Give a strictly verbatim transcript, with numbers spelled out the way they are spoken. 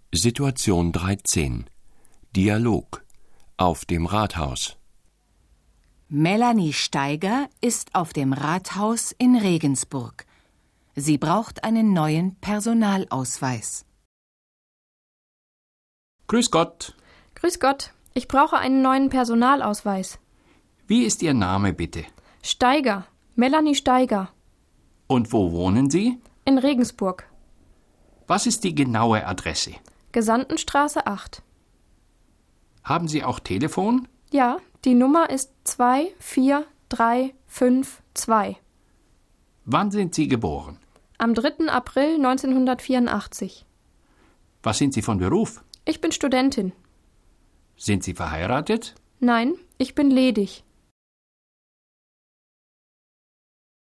Situation dreizehn. Dialog. Auf dem Rathaus. Melanie Steiger ist auf dem Rathaus in Regensburg. Sie braucht einen neuen Personalausweis. Grüß Gott. Grüß Gott, ich brauche einen neuen Personalausweis. Wie ist Ihr Name bitte? Steiger, Melanie Steiger. Und wo wohnen Sie? In Regensburg. Was ist die genaue Adresse? Gesandtenstraße acht. Haben Sie auch Telefon? Ja, die Nummer ist zwei vier drei fünf zwei. Wann sind Sie geboren? Am dritten April neunzehnhundertvierundachtzig. Was sind Sie von Beruf? Ich bin Studentin. Sind Sie verheiratet? Nein, ich bin ledig.